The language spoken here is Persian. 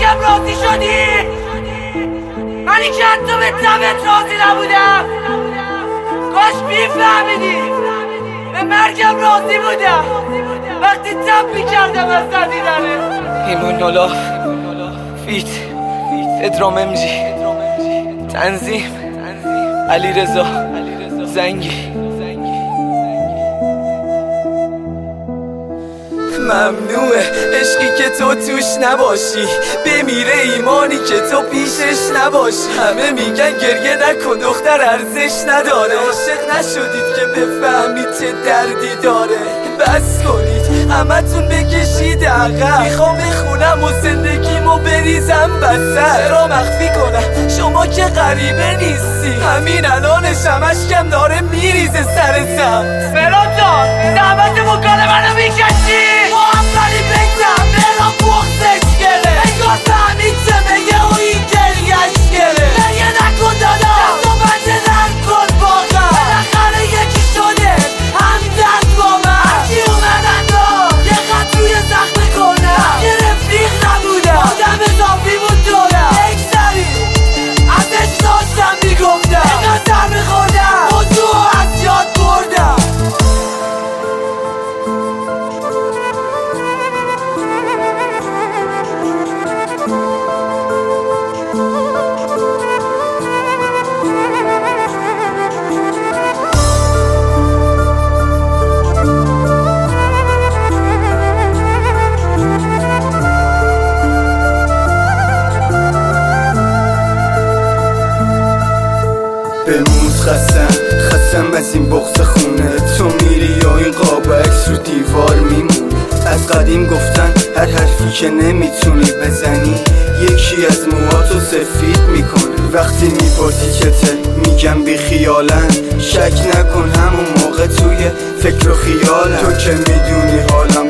مرگم راضی شدی؟ منی که حتی به تبت راضی نبودم. کاش میفهمیدی به مرگم راضی بودم وقتی تب میکردم از دیدنه. ایمان نولاف فیت ادرام امجی تنظیم علیرضا زنگی. ممنوعه عشقی که تو توش نباشی، بمیره ایمانی که تو پیشش نباشی. همه میگن گریه نکن دختر ارزش نداره. عاشق نشدید که بفهمید چه دردی داره. بس کنید همتون بکشید عقب. میخوام بخونم و زندگیمو بریزم بسر. چرا مخفی کنم شما که غریبه نیستی؟ همین الانش همشکم داره میریزه سر سم. فراد جان زحمت مکال منو میکشی. محمدی بگذم برام بغزش گره. انگار فهمید چه میگه و این گریهش گره. نگه نکن دادا دست و بنده نرم کن واقعا. بالاخره یکی شده همدرد با من. هرکی اومدن دا یه خط روی زخم کنم. یه رفیق نبودم آدم اضافی بود دورم. یک سری ازش داشتم میگفتم اینقدر سر میخوردم موضوع از یاد بردم. بموز خستم از این بغض خونه. تو میری یا این قاب عکس رو دیوار میمونه. از قدیم گفتن هر حرفی که نمیتونی بزنی یکی از موهاتو سفید میکنه. وقتی میپرسی چته میگم بی خیالن. شک نکن همون موقع توی فکر و خیالم. تو که میدونی حالم